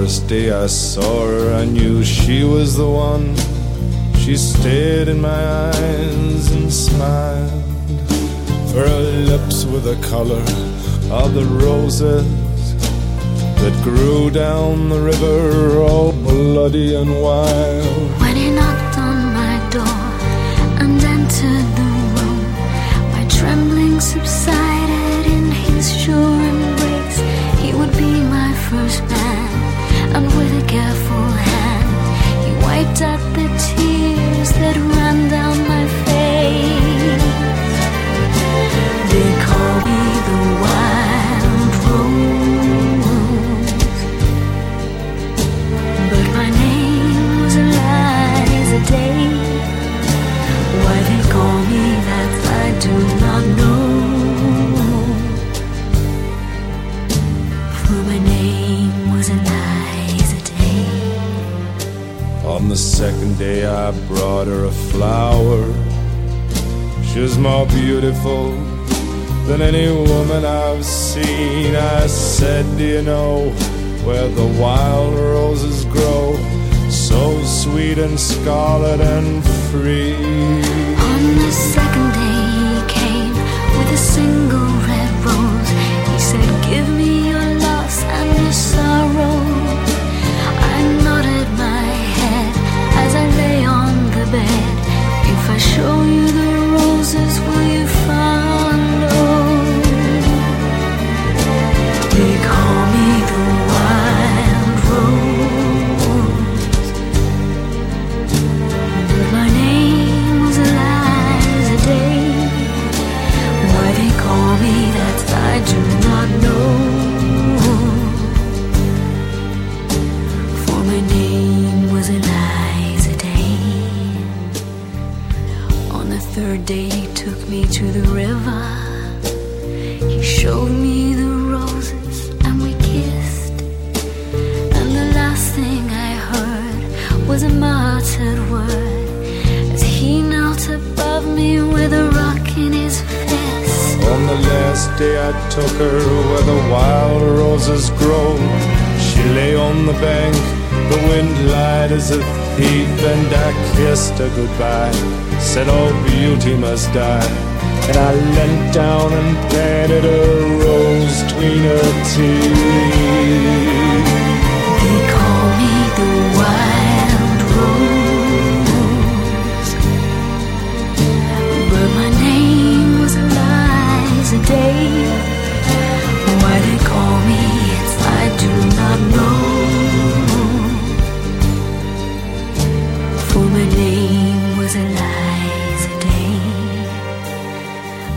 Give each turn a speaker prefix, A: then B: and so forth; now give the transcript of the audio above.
A: first day I saw her, I knew she was the one. She stared in my eyes and smiled. Her lips were the color of the roses that grew down the river, all bloody and wild.
B: When he knocked on my door and entered the room, my trembling subsided in his sure embrace. He would be my first man, and with a careful hand he wiped out the tears that ran down my face. They call me the wild rose, but my name was Eliza Day. Why they call me that I do not know, for my name was Eliza Day.
A: On the second day I brought her a flower. She was more beautiful than any woman I've seen. I said, do you know where the wild roses grow, so sweet and scarlet and free?
B: On the second day he came with a single red rose. He said, give me your loss and your sorrow. I nodded my head as I lay on the bed. If I show you the roses, will you follow? They call me the wild rose, but my name was Eliza Day. Why they call me that I do not know, for my name was Eliza Day. On the third day he took me to the river. He showed me the roses and we kissed, and the last thing I heard was a muttered word as he knelt above me with a rock in his fist.
A: On the last day I took her where the wild roses grow. She lay on the bank, the wind lied as a thief, and I kissed her goodbye, said all beauty must die. And I leant down and planted a rose between her teeth.